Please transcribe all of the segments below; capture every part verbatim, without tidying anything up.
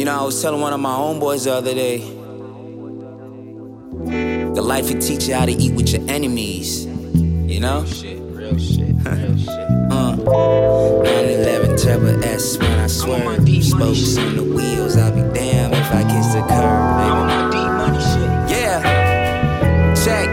You know, I was telling one of my homeboys the other day, the life will teach you how to eat with your enemies. You know? Real shit, real shit, real shit. uh, nine eleven Turbo S when I swerve. Spokes on the wheels, I'll be damned if I kiss the curb. I'm on my D money shit. Yeah, check.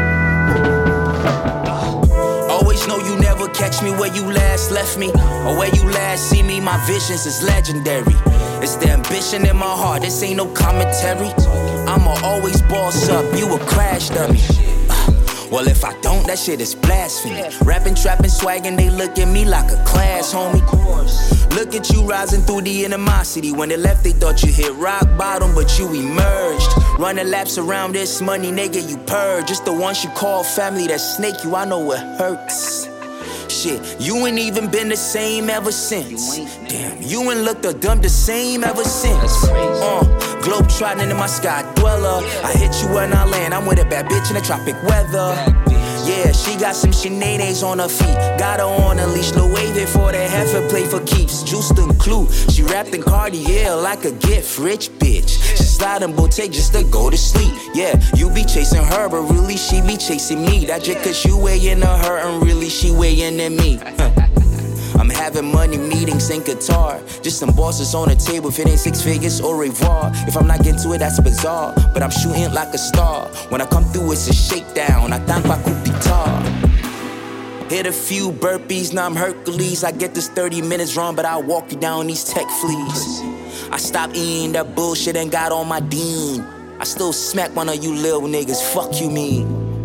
Always know you never catch me where you last left me, or where you last see me. My visions is legendary. It's the ambition in my heart, this ain't no commentary. I'ma always boss up, you a crash dummy. Uh, well, if I don't, that shit is blasphemy. Rapping, trapping, swagging, they look at me like a class, homie. Look at you rising through the animosity. When they left, they thought you hit rock bottom, but you emerged. Running laps around this money, nigga, you purge. Just the ones you call family that snake you, I know it hurts. Shit, you ain't even been the same ever since. Damn, you ain't looked or done the same ever since. Uh, globe trotting in my sky dweller. I hit you when I land, I'm with a bad bitch in the tropic weather. Yeah, she got some shenanigans on her feet. Got her on a leash, no waving for that heifer play for keeps. Juiced and Clue, she wrapped in Cartier like a gift. Rich bitch, she sliding Bottega just to go to sleep. Yeah, you be chasing her, but really she be chasing me. That just cause you weighing her and really she weighing in me. I'm having money meetings in Qatar. Just some bosses on the table. If it ain't six figures or revoir. If I'm not getting to it, that's bizarre. But I'm shooting like a star. When I come through, it's a shakedown. I thank my coup guitar. Hit a few burpees, now I'm Hercules. I get this thirty minutes wrong, but I'll walk you down these tech fleas. I stopped eating that bullshit and got on my dean. I still smack one of you little niggas. Fuck you mean.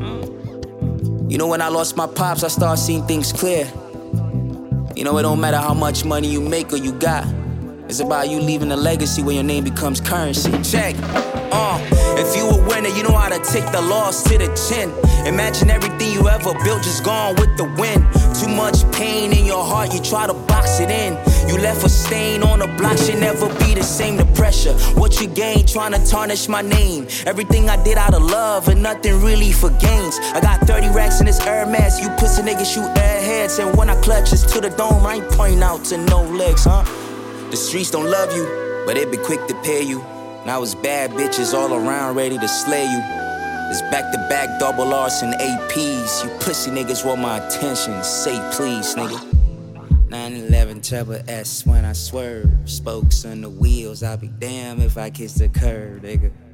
You know, when I lost my pops, I started seeing things clear. You know, it don't matter how much money you make or you got. It's about you leaving a legacy when your name becomes currency. Check. Uh, if you a winner, you know how to take the loss to the chin. Imagine everything you ever built just gone with the wind. Too much pain in your heart, you try to box it in. You left a stain on the block, should never be the same. The pressure, what you gain, trying to tarnish my name. Everything I did out of love and nothing really for gains. I got thirty racks in this Hermes, you pussy niggas shoot airheads. And when I clutch it's to the dome, I ain't pointing out to no legs, huh? The streets don't love you, but they be quick to pay you. Now it's bad bitches all around ready to slay you. It's back-to-back double R's and A Ps. You pussy niggas want my attention, say please, nigga. nine eleven Turbo S when I swerve. Spokes on the wheels, I'll be damned if I kiss the curb, nigga.